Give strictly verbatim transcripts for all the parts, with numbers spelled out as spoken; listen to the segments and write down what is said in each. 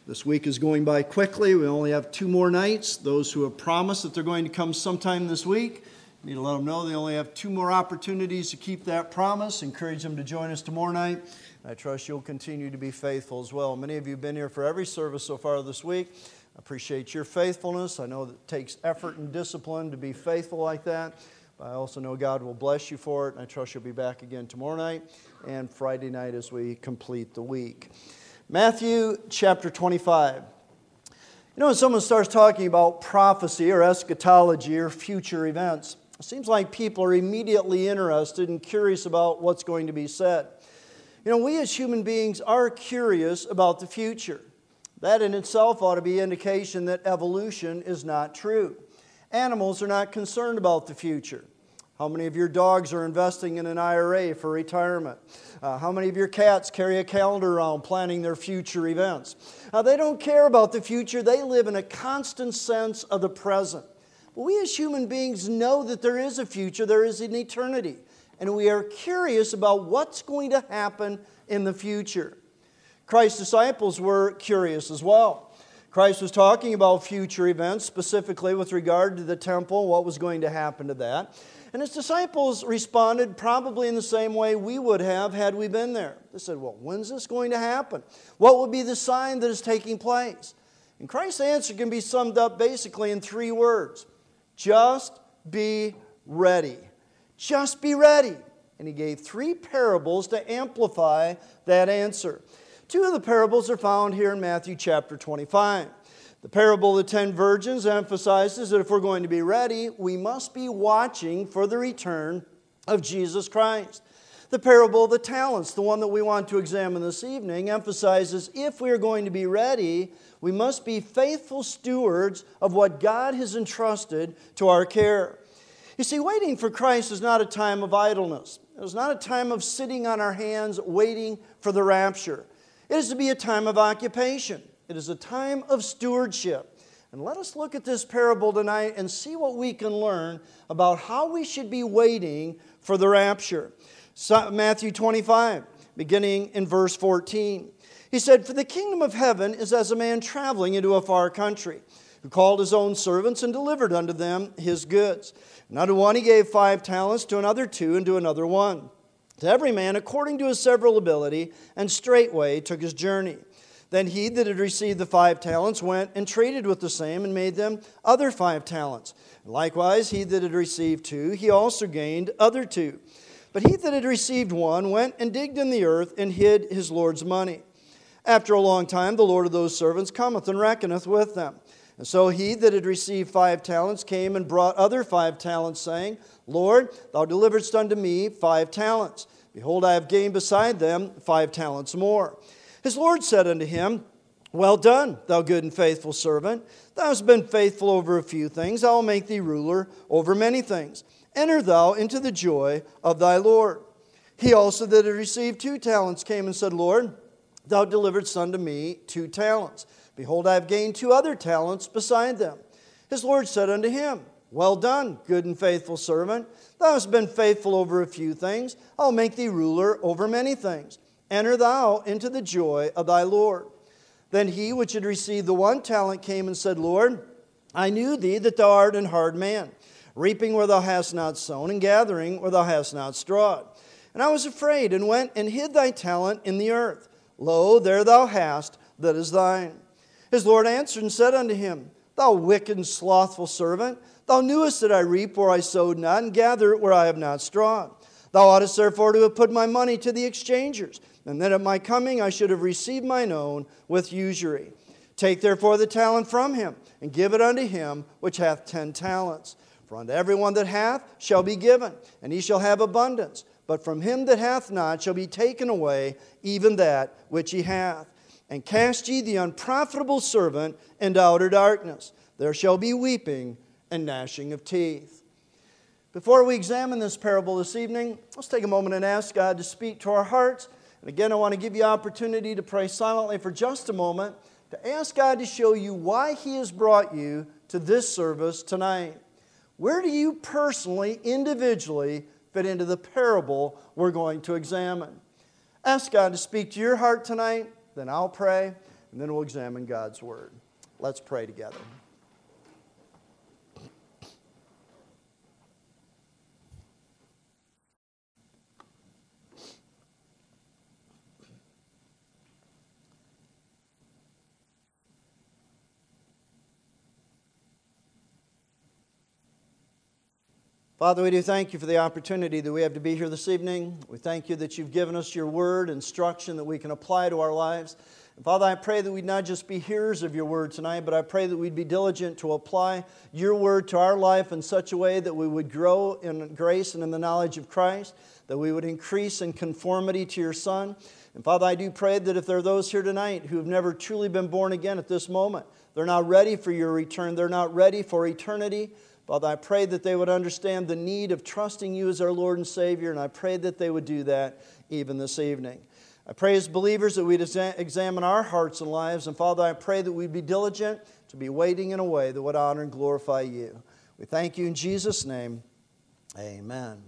This week is going by quickly. We only have two more nights. Those who have promised that they're going to come sometime this week, need to let them know they only have two more opportunities to keep that promise. Encourage them to join us tomorrow night. I trust you'll continue to be faithful as well. Many of you have been here for every service so far this week. I appreciate your faithfulness. I know that it takes effort and discipline to be faithful like that. But I also know God will bless you for it. And I trust you'll be back again tomorrow night and Friday night as we complete the week. Matthew chapter twenty-five. You know, when someone starts talking about prophecy or eschatology or future events, it seems like people are immediately interested and curious about what's going to be said. You know, we as human beings are curious about the future. That in itself ought to be indication that evolution is not true. Animals are not concerned about the future. How many of your dogs are investing in an I R A for retirement? Uh, how many of your cats carry a calendar around planning their future events? Uh, they don't care about the future. They live in a constant sense of the present. But we as human beings know that there is a future, there is an eternity. And we are curious about what's going to happen in the future. Christ's disciples were curious as well. Christ was talking about future events, specifically with regard to the temple, what was going to happen to that. And his disciples responded probably in the same way we would have had we been there. They said, well, when's this going to happen? What would be the sign that is taking place? And Christ's answer can be summed up basically in three words. Just be ready. Just be ready. And he gave three parables to amplify that answer. Two of the parables are found here in Matthew chapter twenty-five. The parable of the ten virgins emphasizes that if we're going to be ready, we must be watching for the return of Jesus Christ. The parable of the talents, the one that we want to examine this evening, emphasizes if we are going to be ready, we must be faithful stewards of what God has entrusted to our care. You see, waiting for Christ is not a time of idleness. It is not a time of sitting on our hands waiting for the rapture. It is to be a time of occupation. It is a time of stewardship. And let us look at this parable tonight and see what we can learn about how we should be waiting for the rapture. So, Matthew twenty-five, beginning in verse fourteen. He said, "For the kingdom of heaven is as a man traveling into a far country, who called his own servants and delivered unto them his goods. And unto one he gave five talents, to another two, and to another one. To every man according to his several ability, and straightway took his journey. Then he that had received the five talents went and traded with the same, and made them other five talents. And likewise he that had received two, he also gained other two. But he that had received one went and digged in the earth, and hid his Lord's money. After a long time the Lord of those servants cometh and reckoneth with them. And so he that had received five talents came and brought other five talents, saying, Lord, thou deliveredst unto me five talents. Behold, I have gained beside them five talents more. His Lord said unto him, Well done, thou good and faithful servant. Thou hast been faithful over a few things. I will make thee ruler over many things. Enter thou into the joy of thy Lord. He also that had received two talents came and said, Lord, thou deliveredst unto me two talents. Behold, I have gained two other talents beside them. His Lord said unto him, Well done, good and faithful servant. Thou hast been faithful over a few things. I will make thee ruler over many things. Enter thou into the joy of thy Lord. Then he which had received the one talent came and said, Lord, I knew thee that thou art an hard man, reaping where thou hast not sown, and gathering where thou hast not strawed. And I was afraid, and went and hid thy talent in the earth. Lo, there thou hast that is thine. His Lord answered and said unto him, Thou wicked and slothful servant, thou knewest that I reap where I sowed not, and gather where I have not strawed. Thou oughtest therefore to have put my money to the exchangers, and that at my coming I should have received mine own with usury. Take therefore the talent from him, and give it unto him which hath ten talents. For unto every one that hath shall be given, and he shall have abundance. But from him that hath not shall be taken away even that which he hath. And cast ye the unprofitable servant into outer darkness. There shall be weeping and gnashing of teeth." Before we examine this parable this evening, let's take a moment and ask God to speak to our hearts. And again, I want to give you opportunity to pray silently for just a moment, to ask God to show you why He has brought you to this service tonight. Where do you personally, individually, fit into the parable we're going to examine? Ask God to speak to your heart tonight, then I'll pray, and then we'll examine God's Word. Let's pray together. Father, we do thank you for the opportunity that we have to be here this evening. We thank you that you've given us your word, instruction that we can apply to our lives. And Father, I pray that we'd not just be hearers of your word tonight, but I pray that we'd be diligent to apply your word to our life in such a way that we would grow in grace and in the knowledge of Christ, that we would increase in conformity to your Son. And Father, I do pray that if there are those here tonight who have never truly been born again at this moment, they're not ready for your return, they're not ready for eternity, Father, I pray that they would understand the need of trusting you as our Lord and Savior, and I pray that they would do that even this evening. I pray as believers that we'd examine our hearts and lives, and Father, I pray that we'd be diligent to be waiting in a way that would honor and glorify you. We thank you in Jesus' name. Amen.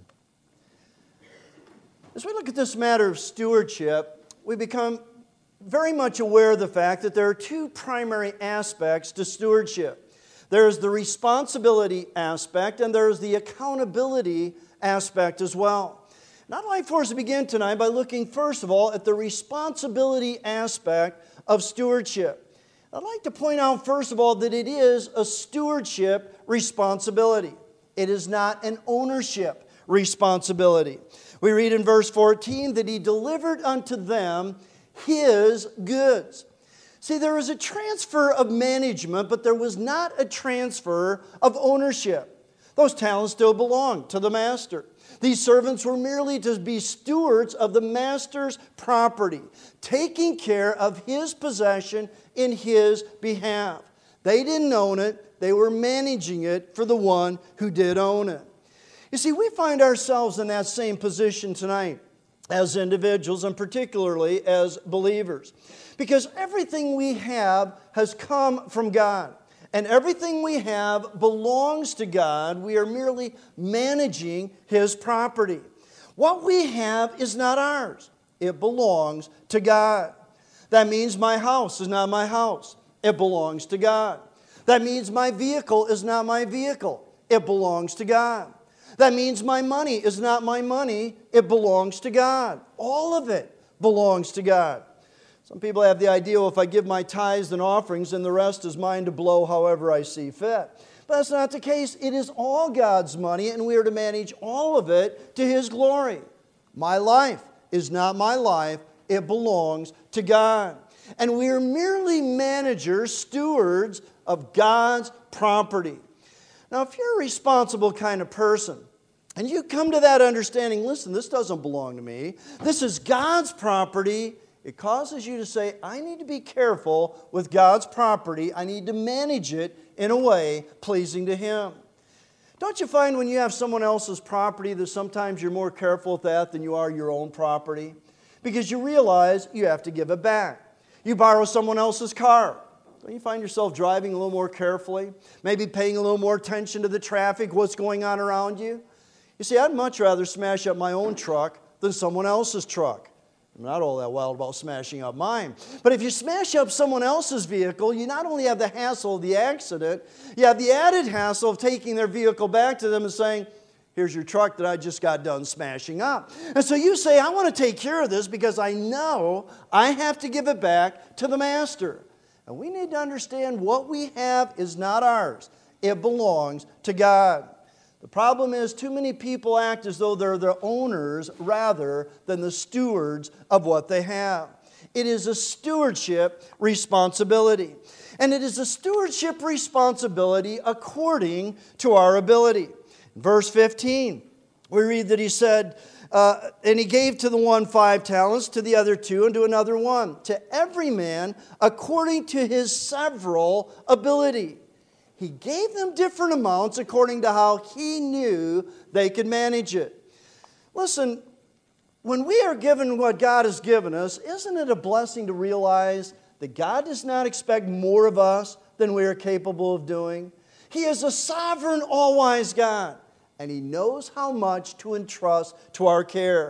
As we look at this matter of stewardship, we become very much aware of the fact that there are two primary aspects to stewardship. There is the responsibility aspect and there is the accountability aspect as well. And I'd like for us to begin tonight by looking first of all at the responsibility aspect of stewardship. I'd like to point out first of all that it is a stewardship responsibility. It is not an ownership responsibility. We read in verse fourteen that he delivered unto them his goods. See, there was a transfer of management, but there was not a transfer of ownership. Those talents still belonged to the master. These servants were merely to be stewards of the master's property, taking care of his possession in his behalf. They didn't own it, they were managing it for the one who did own it. You see, we find ourselves in that same position tonight as individuals and particularly as believers. Because everything we have has come from God. And everything we have belongs to God. We are merely managing His property. What we have is not ours. It belongs to God. That means my house is not my house. It belongs to God. That means my vehicle is not my vehicle. It belongs to God. That means my money is not my money. It belongs to God. All of it belongs to God. Some people have the idea, well, if I give my tithes and offerings, then the rest is mine to blow however I see fit. But that's not the case. It is all God's money, and we are to manage all of it to His glory. My life is not my life. It belongs to God. And we are merely managers, stewards of God's property. Now, if you're a responsible kind of person, and you come to that understanding, listen, this doesn't belong to me. This is God's property. It causes you to say, I need to be careful with God's property. I need to manage it in a way pleasing to Him. Don't you find when you have someone else's property that sometimes you're more careful with that than you are your own property? Because you realize you have to give it back. You borrow someone else's car. Don't you find yourself driving a little more carefully? Maybe paying a little more attention to the traffic, what's going on around you? You see, I'd much rather smash up my own truck than someone else's truck. I'm not all that wild about smashing up mine. But if you smash up someone else's vehicle, you not only have the hassle of the accident, you have the added hassle of taking their vehicle back to them and saying, here's your truck that I just got done smashing up. And so you say, I want to take care of this because I know I have to give it back to the master. And we need to understand what we have is not ours. It belongs to God. The problem is too many people act as though they're the owners rather than the stewards of what they have. It is a stewardship responsibility. And it is a stewardship responsibility according to our ability. In verse fifteen, we read that he said, uh, and he gave to the one five talents, to the other two, and to another one. To every man according to his several ability. He gave them different amounts according to how he knew they could manage it. Listen, when we are given what God has given us, isn't it a blessing to realize that God does not expect more of us than we are capable of doing? He is a sovereign, all-wise God, and He knows how much to entrust to our care.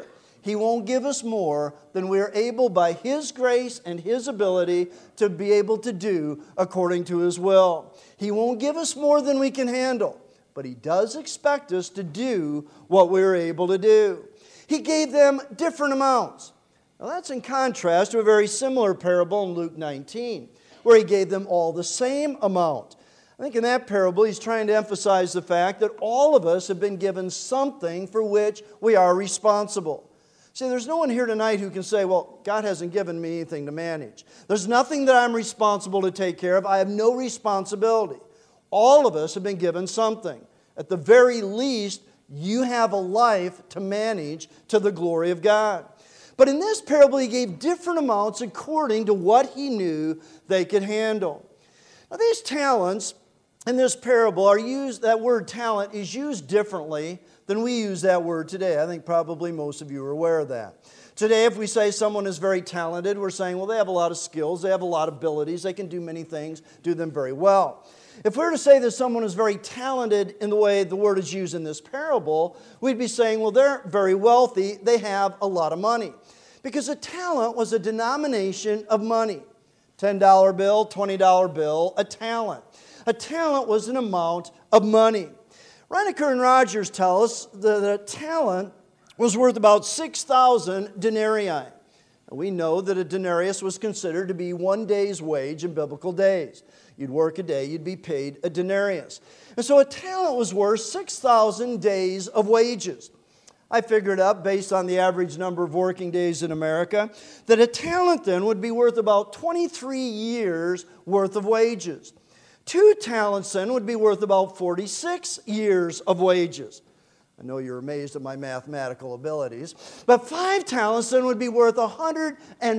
He won't give us more than we are able by His grace and His ability to be able to do according to His will. He won't give us more than we can handle, but He does expect us to do what we are able to do. He gave them different amounts. Now that's in contrast to a very similar parable in Luke nineteen, where He gave them all the same amount. I think in that parable, He's trying to emphasize the fact that all of us have been given something for which we are responsible. See, there's no one here tonight who can say, well, God hasn't given me anything to manage. There's nothing that I'm responsible to take care of. I have no responsibility. All of us have been given something. At the very least, you have a life to manage to the glory of God. But in this parable, He gave different amounts according to what He knew they could handle. Now, these talents in this parable are used, that word talent is used differently than we use that word today. I think probably most of you are aware of that. Today, if we say someone is very talented, we're saying, well, they have a lot of skills, they have a lot of abilities, they can do many things, do them very well. If we were to say that someone is very talented in the way the word is used in this parable, we'd be saying, well, they're very wealthy, they have a lot of money. Because a talent was a denomination of money. ten dollar bill, twenty dollar bill, a talent. A talent was an amount of money. Reinecker and Rogers tell us that a talent was worth about six thousand denarii. Now, we know that a denarius was considered to be one day's wage in biblical days. You'd work a day, you'd be paid a denarius. And so a talent was worth six thousand days of wages. I figured up, based on the average number of working days in America, that a talent then would be worth about twenty-three years worth of wages. Two talents then would be worth about forty-six years of wages. I know you're amazed at my mathematical abilities. But five talents then would be worth one hundred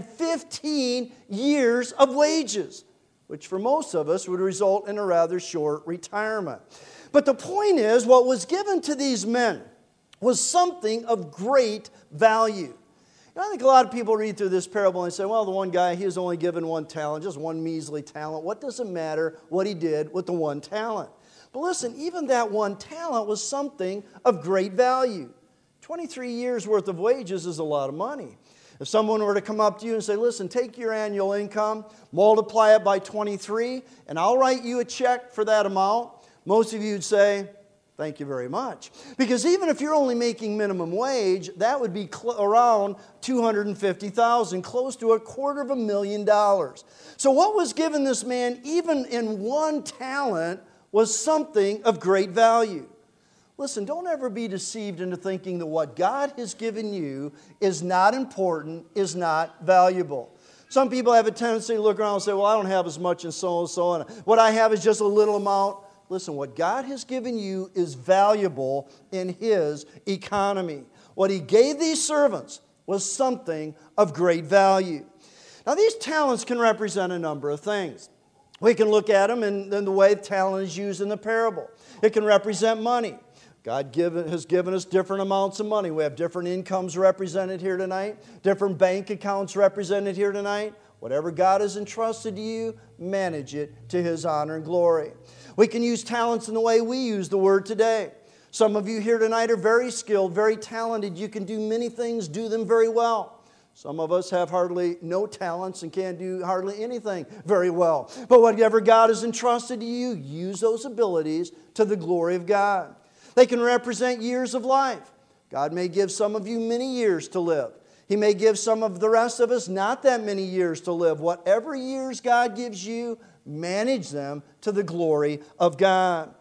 fifteen years of wages, which for most of us would result in a rather short retirement. But the point is, what was given to these men was something of great value. You know, I think a lot of people read through this parable and say, well, the one guy, he was only given one talent, just one measly talent. What does it matter what he did with the one talent? But listen, even that one talent was something of great value. twenty-three years worth of wages is a lot of money. If someone were to come up to you and say, listen, take your annual income, multiply it by twenty-three, and I'll write you a check for that amount, most of you would say, thank you very much. Because even if you're only making minimum wage, that would be cl- around two hundred fifty thousand dollars, close to a quarter of a million dollars. So what was given this man, even in one talent, was something of great value. Listen, don't ever be deceived into thinking that what God has given you is not important, is not valuable. Some people have a tendency to look around and say, well, I don't have as much and so and so, and what I have is just a little amount. Listen, what God has given you is valuable in His economy. What He gave these servants was something of great value. Now, these talents can represent a number of things. We can look at them in, in the way talent is used in the parable. It can represent money. God given, has given us different amounts of money. We have different incomes represented here tonight, different bank accounts represented here tonight. Whatever God has entrusted to you, manage it to His honor and glory. We can use talents in the way we use the word today. Some of you here tonight are very skilled, very talented. You can do many things, do them very well. Some of us have hardly no talents and can't do hardly anything very well. But whatever God has entrusted to you, use those abilities to the glory of God. They can represent years of life. God may give some of you many years to live. He may give some of the rest of us not that many years to live. Whatever years God gives you, manage them to the glory of God.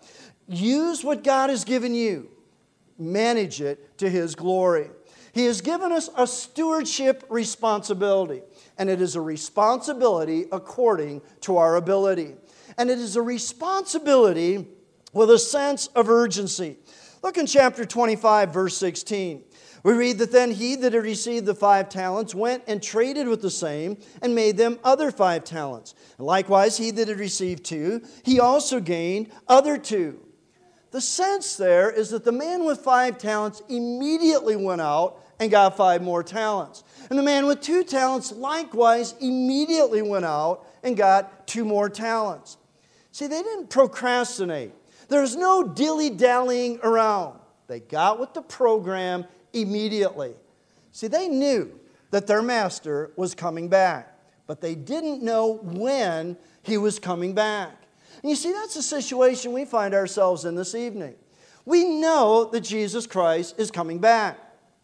Use what God has given you. Manage it to His glory. He has given us a stewardship responsibility, and it is a responsibility according to our ability. And it is a responsibility with a sense of urgency. Look in chapter twenty-five, verse sixteen. We read that then he that had received the five talents went and traded with the same and made them other five talents. And likewise he that had received two, he also gained other two. The sense there is that the man with five talents immediately went out and got five more talents. And the man with two talents likewise immediately went out and got two more talents. See, they didn't procrastinate. There's no dilly-dallying around. They got with the program immediately. See, they knew that their master was coming back, but they didn't know when he was coming back. And you see, that's the situation we find ourselves in this evening. We know that Jesus Christ is coming back.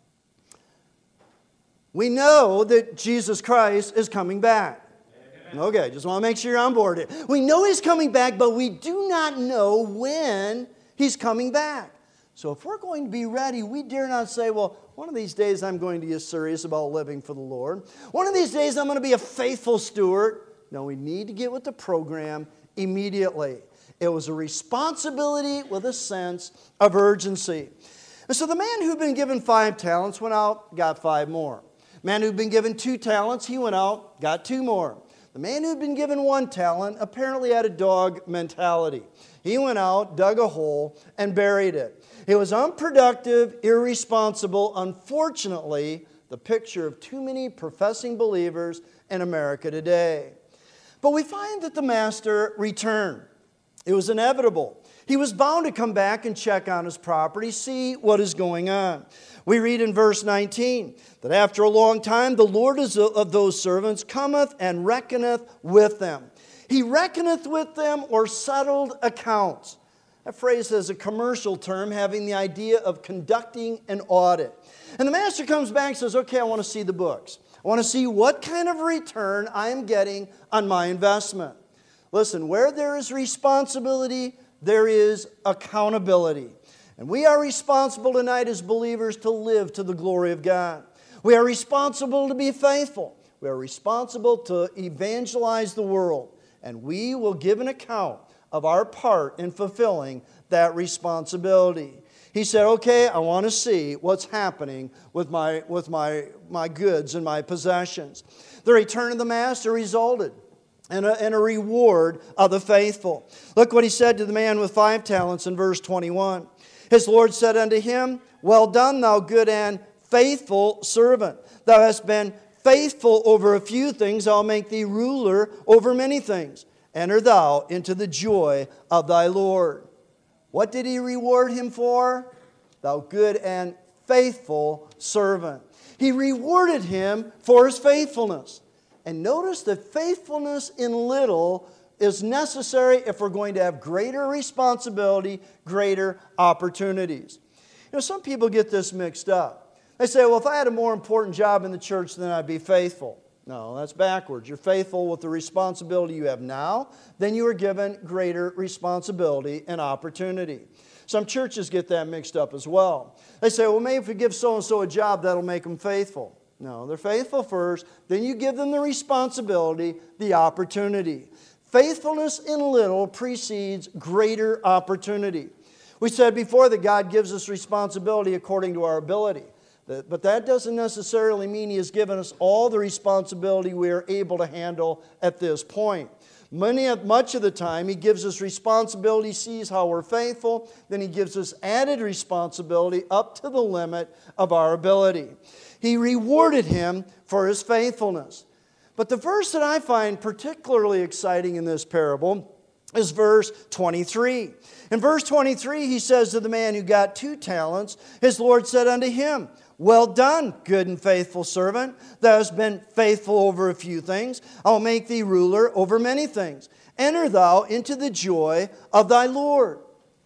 We know that Jesus Christ is coming back. Amen. Okay, just want to make sure you're on board here. We know He's coming back, but we do not know when He's coming back. So if we're going to be ready, we dare not say, well, one of these days I'm going to get serious about living for the Lord. One of these days I'm going to be a faithful steward. No, we need to get with the program immediately. It was a responsibility with a sense of urgency. And so the man who'd been given five talents went out, got five more. The man who'd been given two talents, he went out, got two more. The man who'd been given one talent apparently had a dog mentality. He went out, dug a hole, and buried it. It was unproductive, irresponsible, unfortunately, the picture of too many professing believers in America today. But we find that the master returned. It was inevitable. He was bound to come back and check on his property, see what is going on. We read in verse nineteen that after a long time the Lord of those servants cometh and reckoneth with them. He reckoneth with them, or settled accounts. That phrase is a commercial term having the idea of conducting an audit. And the master comes back and says, okay, I want to see the books. I want to see what kind of return I am getting on my investment. Listen, where there is responsibility, there is accountability. And we are responsible tonight as believers to live to the glory of God. We are responsible to be faithful. We are responsible to evangelize the world. And we will give an account of our part in fulfilling that responsibility. He said, okay, I want to see what's happening with my, with my, my goods and my possessions. The return of the master resulted in a, in a reward of the faithful. Look what he said to the man with five talents in verse twenty-one. His Lord said unto him, well done, thou good and faithful servant. Thou hast been faithful over a few things, I'll make thee ruler over many things. Enter thou into the joy of thy Lord. What did he reward him for? Thou good and faithful servant. He rewarded him for his faithfulness. And notice that faithfulness in little is necessary if we're going to have greater responsibility, greater opportunities. You know, some people get this mixed up. They say, well, if I had a more important job in the church, then I'd be faithful. No, that's backwards. You're faithful with the responsibility you have now, then you are given greater responsibility and opportunity. Some churches get that mixed up as well. They say, well, maybe if we give so-and-so a job, that'll make them faithful. No, they're faithful first, then you give them the responsibility, the opportunity. Faithfulness in little precedes greater opportunity. We said before that God gives us responsibility according to our ability. But that doesn't necessarily mean He has given us all the responsibility we are able to handle at this point. Many, much of the time, He gives us responsibility, sees how we're faithful, then He gives us added responsibility up to the limit of our ability. He rewarded him for his faithfulness. But the verse that I find particularly exciting in this parable is verse twenty-three. In verse twenty-three, he says to the man who got two talents, his Lord said unto him, well done, good and faithful servant. Thou hast been faithful over a few things. I'll make thee ruler over many things. Enter thou into the joy of thy Lord.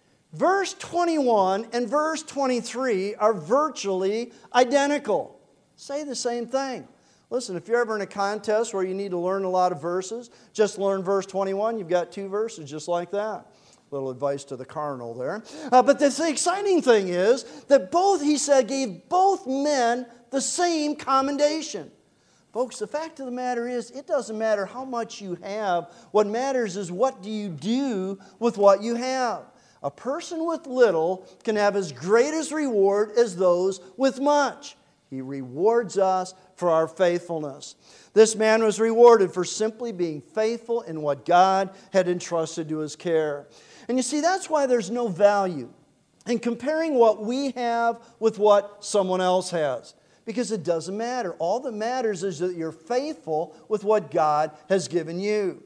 Verse twenty-one and verse twenty-three are virtually identical. Say the same thing. Listen, if you're ever in a contest where you need to learn a lot of verses, just learn verse twenty-one. You've got two verses just like that. Little advice to the carnal there. Uh, but the exciting thing is that both, he said, gave both men the same commendation. Folks, the fact of the matter is, it doesn't matter how much you have. What matters is what do you do with what you have. A person with little can have as great as reward as those with much. He rewards us for our faithfulness. This man was rewarded for simply being faithful in what God had entrusted to his care. And you see, that's why there's no value in comparing what we have with what someone else has. Because it doesn't matter. All that matters is that you're faithful with what God has given you.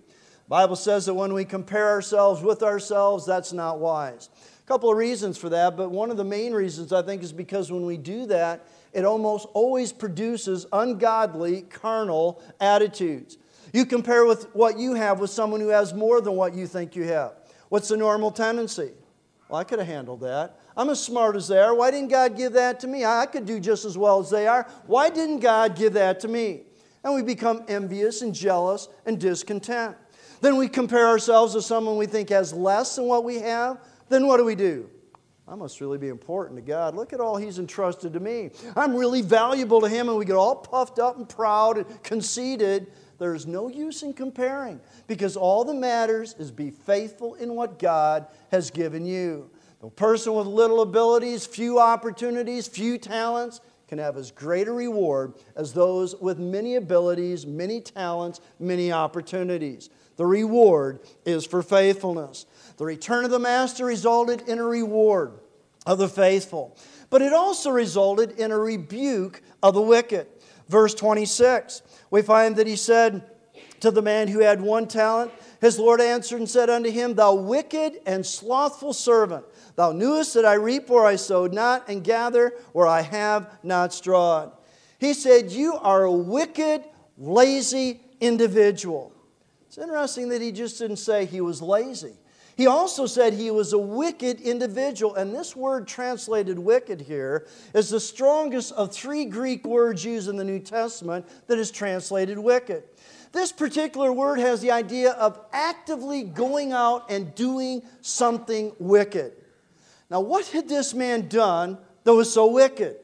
The Bible says that when we compare ourselves with ourselves, that's not wise. A couple of reasons for that, but one of the main reasons I think is because when we do that, it almost always produces ungodly, carnal attitudes. You compare with what you have with someone who has more than what you think you have. What's the normal tendency? Well, I could have handled that. I'm as smart as they are. Why didn't God give that to me? I could do just as well as they are. Why didn't God give that to me? And we become envious and jealous and discontent. Then we compare ourselves to someone we think has less than what we have. Then what do we do? I must really be important to God. Look at all He's entrusted to me. I'm really valuable to Him, and we get all puffed up and proud and conceited. There's no use in comparing, because all that matters is be faithful in what God has given you. The person with little abilities, few opportunities, few talents can have as great a reward as those with many abilities, many talents, many opportunities. The reward is for faithfulness. The return of the Master resulted in a reward of the faithful, but it also resulted in a rebuke of the wicked. Verse twenty-six, we find that He said to the man who had one talent, his Lord answered and said unto him, Thou wicked and slothful servant, thou knewest that I reap where I sowed not, and gather where I have not strawed. He said, You are a wicked, lazy individual. It's interesting that He just didn't say he was lazy. He also said he was a wicked individual. And this word translated wicked here is the strongest of three Greek words used in the New Testament that is translated wicked. This particular word has the idea of actively going out and doing something wicked. Now, what had this man done that was so wicked?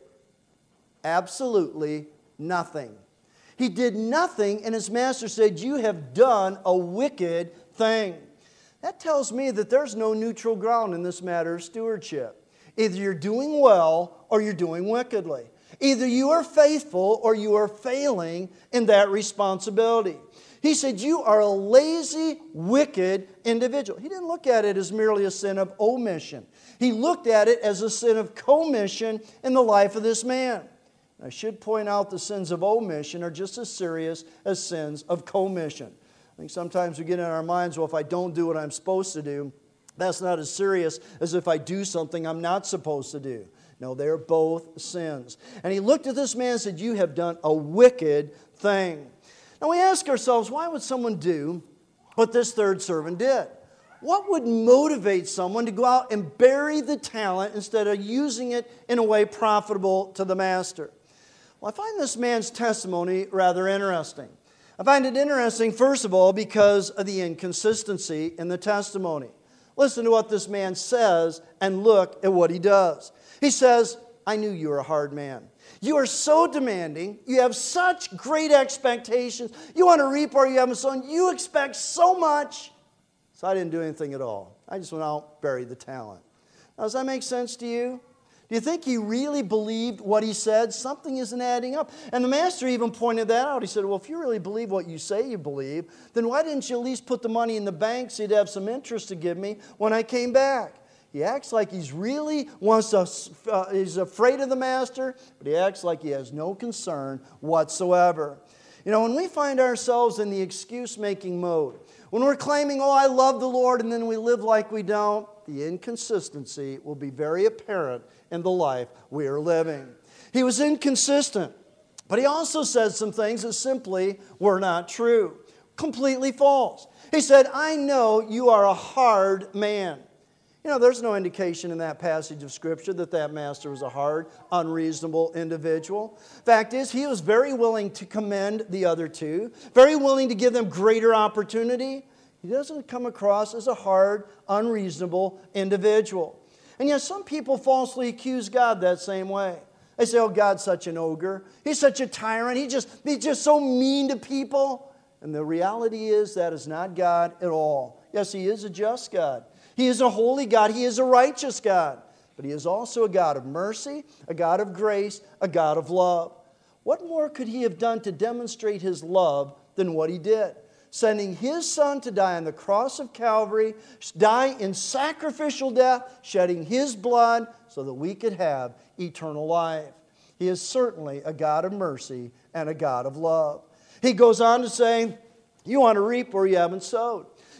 Absolutely nothing. He did nothing, and his master said, You have done a wicked thing. That tells me that there's no neutral ground in this matter of stewardship. Either you're doing well or you're doing wickedly. Either you are faithful or you are failing in that responsibility. He said, You are a lazy, wicked individual. He didn't look at it as merely a sin of omission. He looked at it as a sin of commission in the life of this man. I should point out the sins of omission are just as serious as sins of commission. I think sometimes we get in our minds, well, if I don't do what I'm supposed to do, that's not as serious as if I do something I'm not supposed to do. No, they're both sins. And he looked at this man and said, You have done a wicked thing. Now we ask ourselves, why would someone do what this third servant did? What would motivate someone to go out and bury the talent instead of using it in a way profitable to the master? Well, I find this man's testimony rather interesting. I find it interesting, first of all, because of the inconsistency in the testimony. Listen to what this man says and look at what he does. He says, I knew you were a hard man. You are so demanding. You have such great expectations. You want to reap where you haven't sown. You expect so much. So I didn't do anything at all. I just went out, buried the talent. Now, does that make sense to you? Do you think he really believed what he said? Something isn't adding up. And the master even pointed that out. He said, well, if you really believe what you say you believe, then why didn't you at least put the money in the bank so you'd have some interest to give me when I came back? He acts like he's really wants to, uh, he's afraid of the master, but he acts like he has no concern whatsoever. You know, when we find ourselves in the excuse-making mode, when we're claiming, oh, I love the Lord, and then we live like we don't, the inconsistency will be very apparent in the life we are living. He was inconsistent, but he also said some things that simply were not true. Completely false. He said, I know you are a hard man. You know, there's no indication in that passage of Scripture that that master was a hard, unreasonable individual. Fact is, he was very willing to commend the other two, very willing to give them greater opportunity. He doesn't come across as a hard, unreasonable individual. And yet some people falsely accuse God that same way. They say, oh, God's such an ogre. He's such a tyrant. He just, he's just so mean to people. And the reality is that is not God at all. Yes, He is a just God. He is a holy God. He is a righteous God. But He is also a God of mercy, a God of grace, a God of love. What more could He have done to demonstrate His love than what He did? Sending His Son to die on the cross of Calvary, die in sacrificial death, shedding His blood so that we could have eternal life. He is certainly a God of mercy and a God of love. He goes on to say, you want to reap where you haven't sowed.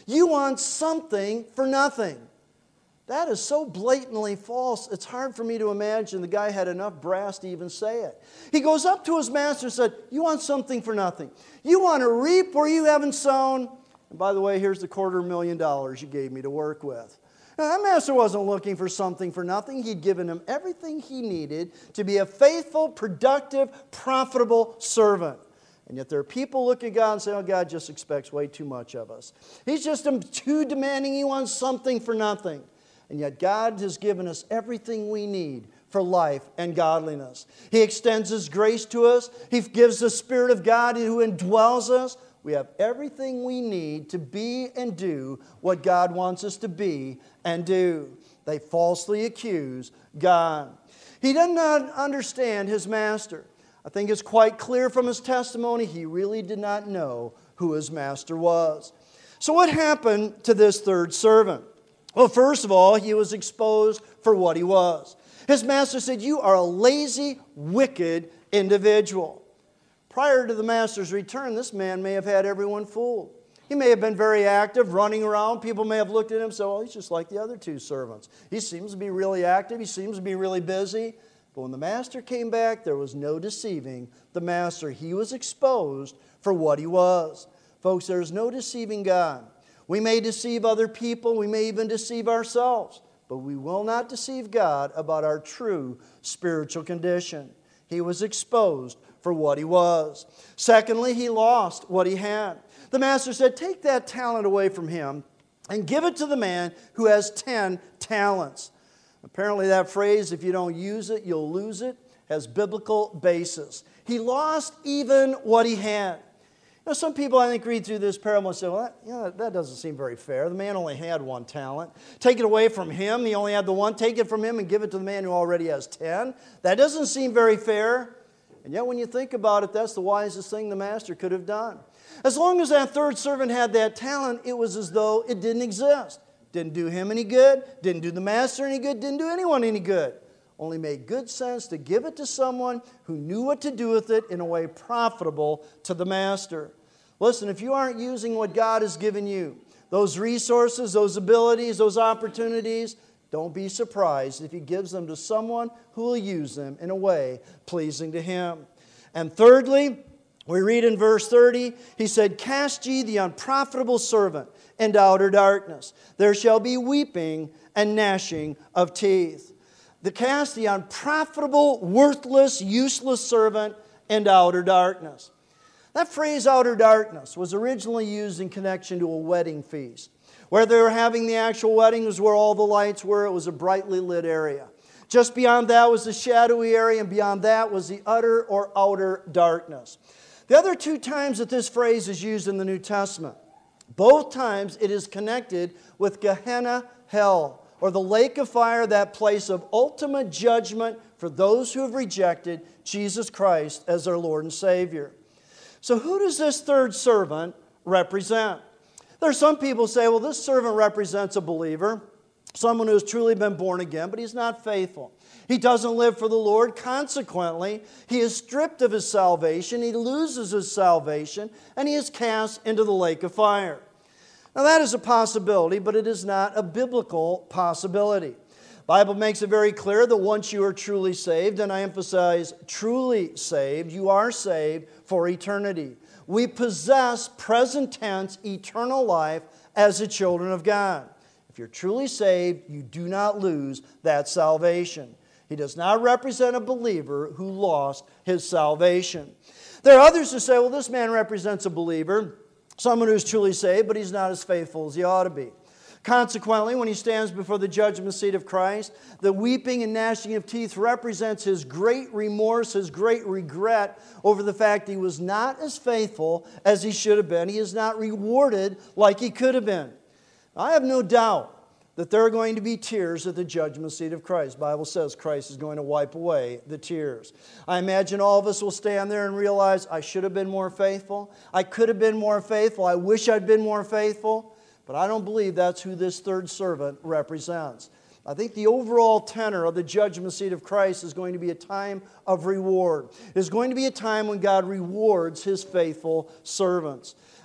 You want something for nothing. That is so blatantly false, it's hard for me to imagine the guy had enough brass to even say it. He goes up to his master and said, you want something for nothing. You want to reap where you haven't sown. And by the way, here's the quarter million dollars you gave me to work with. Now, that master wasn't looking for something for nothing. He'd given him everything he needed to be a faithful, productive, profitable servant. And yet there are people looking at God and say, oh, God just expects way too much of us. He's just too demanding. He wants something for nothing. And yet God has given us everything we need for life and godliness. He extends His grace to us. He gives the Spirit of God who indwells us. We have everything we need to be and do what God wants us to be and do. They falsely accuse God. He does not understand his master. I think it's quite clear from his testimony he really did not know who his master was. So what happened to this third servant? Well, first of all, he was exposed for what he was. His master said, you are a lazy, wicked individual. Prior to the master's return, this man may have had everyone fooled. He may have been very active, running around. People may have looked at him and said, well, he's just like the other two servants. He seems to be really active. He seems to be really busy. But when the master came back, there was no deceiving the master. He was exposed for what he was. Folks, there is no deceiving God. We may deceive other people. We may even deceive ourselves. But we will not deceive God about our true spiritual condition. He was exposed for what he was. Secondly, he lost what he had. The master said, take that talent away from him and give it to the man who has ten talents. Apparently that phrase, if you don't use it, you'll lose it, has biblical basis. He lost even what he had. You know, some people, I think, read through this parable and say, well, that, you know, that doesn't seem very fair. The man only had one talent. Take it away from him. He only had the one. Take it from him and give it to the man who already has ten. That doesn't seem very fair. And yet when you think about it, that's the wisest thing the master could have done. As long as that third servant had that talent, it was as though it didn't exist. Didn't do him any good. Didn't do the master any good. Didn't do anyone any good. Only made good sense to give it to someone who knew what to do with it in a way profitable to the master. Listen, if you aren't using what God has given you, those resources, those abilities, those opportunities, don't be surprised if He gives them to someone who will use them in a way pleasing to Him. And thirdly, we read in verse thirty, He said, cast ye the unprofitable servant into outer darkness. There shall be weeping and gnashing of teeth. The cast the unprofitable, worthless, useless servant into outer darkness. That phrase, outer darkness, was originally used in connection to a wedding feast. Where they were having the actual wedding was where all the lights were. It was a brightly lit area. Just beyond that was the shadowy area, and beyond that was the utter or outer darkness. The other two times that this phrase is used in the New Testament, both times it is connected with Gehenna, hell, or the lake of fire, that place of ultimate judgment for those who have rejected Jesus Christ as their Lord and Savior. So who does this third servant represent? There are some people who say, well, this servant represents a believer, someone who has truly been born again, but he's not faithful. He doesn't live for the Lord. Consequently, he is stripped of his salvation, he loses his salvation, and he is cast into the lake of fire. Now that is a possibility, but it is not a biblical possibility. The Bible makes it very clear that once you are truly saved, and I emphasize truly saved, you are saved for eternity. We possess present tense eternal life as the children of God. If you're truly saved, you do not lose that salvation. He does not represent a believer who lost his salvation. There are others who say, well, this man represents a believer, someone who's truly saved, but he's not as faithful as he ought to be. Consequently, when he stands before the judgment seat of Christ, the weeping and gnashing of teeth represents his great remorse, his great regret over the fact he was not as faithful as he should have been. He is not rewarded like he could have been. I have no doubt that there are going to be tears at the judgment seat of Christ. The Bible says Christ is going to wipe away the tears. I imagine all of us will stand there and realize, I should have been more faithful. I could have been more faithful. I wish I'd been more faithful. But I don't believe that's who this third servant represents. I think the overall tenor of the judgment seat of Christ is going to be a time of reward. It's going to be a time when God rewards His faithful servants.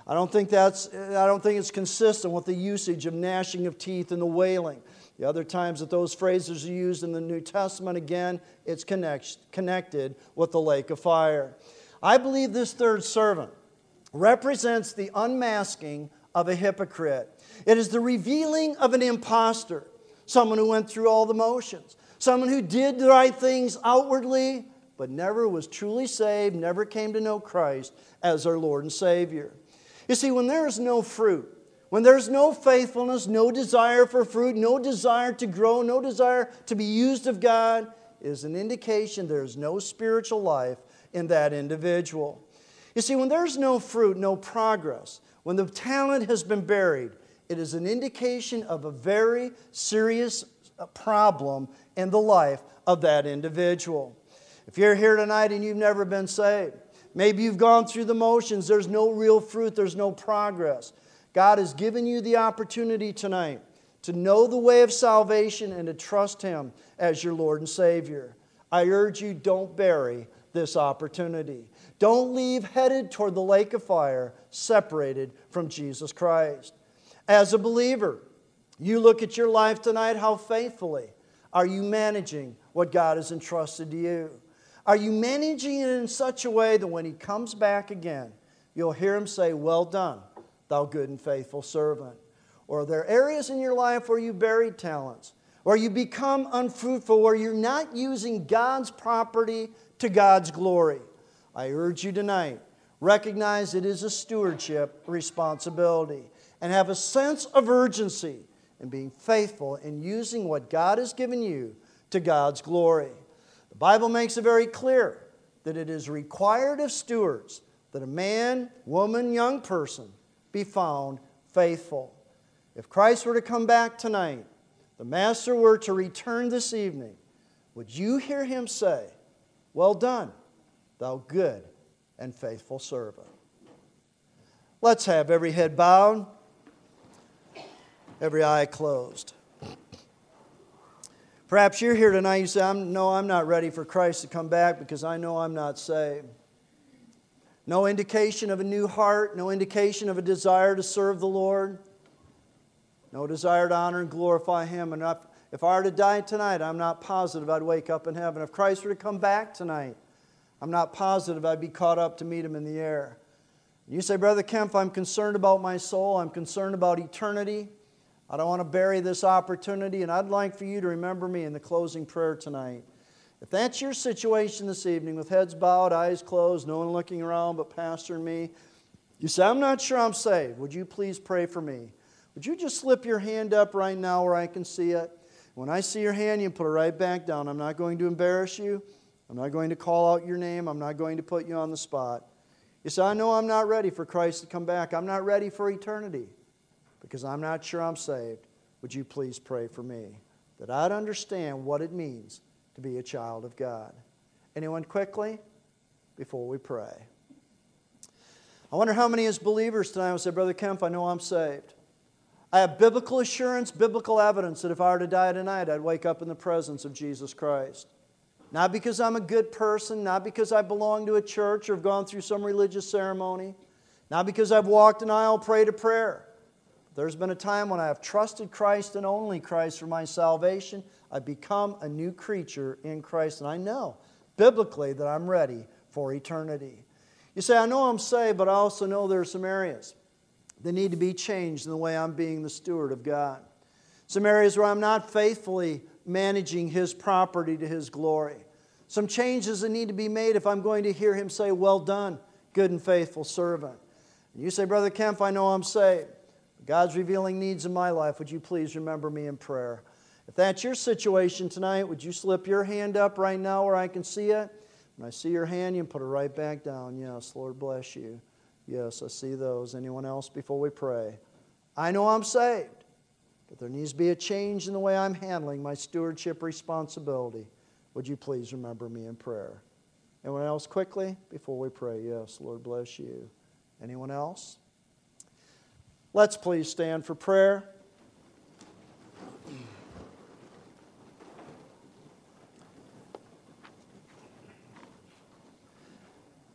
I don't think that's, I don't think it's consistent with the usage of gnashing of teeth and the wailing. The other times that those phrases are used in the New Testament, again, it's connect, connected with the lake of fire. I believe this third servant represents the unmasking of a hypocrite. It is the revealing of an imposter, someone who went through all the motions, someone who did the right things outwardly, but never was truly saved, never came to know Christ as our Lord and Savior. You see, when there is no fruit, when there's no faithfulness, no desire for fruit, no desire to grow, no desire to be used of God, is an indication there is no spiritual life in that individual. You see, when there's no fruit, no progress, when the talent has been buried, it is an indication of a very serious problem in the life of that individual. If you're here tonight and you've never been saved, maybe you've gone through the motions, there's no real fruit, there's no progress. God has given you the opportunity tonight to know the way of salvation and to trust Him as your Lord and Savior. I urge you, don't bury this opportunity. Don't leave headed toward the lake of fire, separated from Jesus Christ. As a believer, you look at your life tonight, how faithfully are you managing what God has entrusted to you? Are you managing it in such a way that when He comes back again, you'll hear Him say, "Well done, thou good and faithful servant"? Or are there areas in your life where you buried talents, where you become unfruitful, where you're not using God's property to God's glory? I urge you tonight, recognize it is a stewardship responsibility and have a sense of urgency in being faithful in using what God has given you to God's glory. The Bible makes it very clear that it is required of stewards that a man, woman, young person be found faithful. If Christ were to come back tonight, the Master were to return this evening, would you hear Him say, "Well done, thou good and faithful servant"? Let's have every head bowed, every eye closed. Perhaps you're here tonight, you say, I'm, no, I'm not ready for Christ to come back because I know I'm not saved. No indication of a new heart, no indication of a desire to serve the Lord, no desire to honor and glorify Him. And if, if I were to die tonight, I'm not positive I'd wake up in heaven. If Christ were to come back tonight, I'm not positive I'd be caught up to meet Him in the air. You say, Brother Kempf, I'm concerned about my soul. I'm concerned about eternity. I don't want to bury this opportunity, and I'd like for you to remember me in the closing prayer tonight. If that's your situation this evening, with heads bowed, eyes closed, no one looking around but Pastor and me, you say, I'm not sure I'm saved. Would you please pray for me? Would you just slip your hand up right now where I can see it? When I see your hand, you put it right back down. I'm not going to embarrass you. I'm not going to call out your name. I'm not going to put you on the spot. You say, I know I'm not ready for Christ to come back. I'm not ready for eternity because I'm not sure I'm saved. Would you please pray for me that I'd understand what it means to be a child of God? Anyone quickly before we pray? I wonder how many as believers tonight will say, Brother Kempf, I know I'm saved. I have biblical assurance, biblical evidence that if I were to die tonight, I'd wake up in the presence of Jesus Christ. Not because I'm a good person, not because I belong to a church or have gone through some religious ceremony, not because I've walked an aisle, prayed a prayer. There's been a time when I have trusted Christ and only Christ for my salvation. I've become a new creature in Christ, and I know biblically that I'm ready for eternity. You say, I know I'm saved, but I also know there are some areas that need to be changed in the way I'm being the steward of God. Some areas where I'm not faithfully managing His property to His glory. Some changes that need to be made if I'm going to hear Him say, well done, good and faithful servant. And you say, Brother Kempf, I know I'm saved. God's revealing needs in my life. Would you please remember me in prayer? If that's your situation tonight, would you slip your hand up right now where I can see it? When I see your hand, you can put it right back down. Yes, Lord bless you. Yes, I see those. Anyone else before we pray? I know I'm saved, but there needs to be a change in the way I'm handling my stewardship responsibility. Would you please remember me in prayer? Anyone else quickly before we pray? Yes, Lord bless you. Anyone else? Let's please stand for prayer.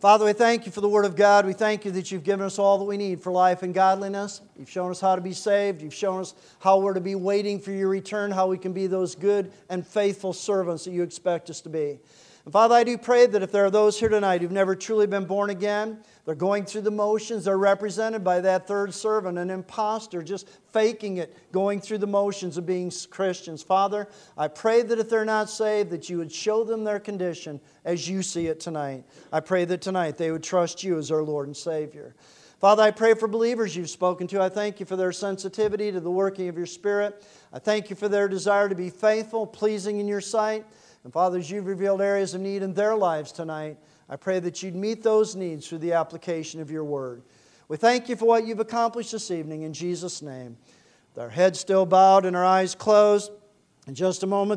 Father, we thank you for the Word of God. We thank you that you've given us all that we need for life and godliness. You've shown us how to be saved. You've shown us how we're to be waiting for your return, how we can be those good and faithful servants that you expect us to be. And Father, I do pray that if there are those here tonight who've never truly been born again, they're going through the motions, they're represented by that third servant, an imposter, just faking it, going through the motions of being Christians. Father, I pray that if they're not saved, that you would show them their condition as you see it tonight. I pray that tonight they would trust you as our Lord and Savior. Father, I pray for believers you've spoken to. I thank you for their sensitivity to the working of your Spirit. I thank you for their desire to be faithful, pleasing in your sight. And Father, as you've revealed areas of need in their lives tonight, I pray that you'd meet those needs through the application of your Word. We thank you for what you've accomplished this evening in Jesus' name. With our heads still bowed and our eyes closed, in just a moment,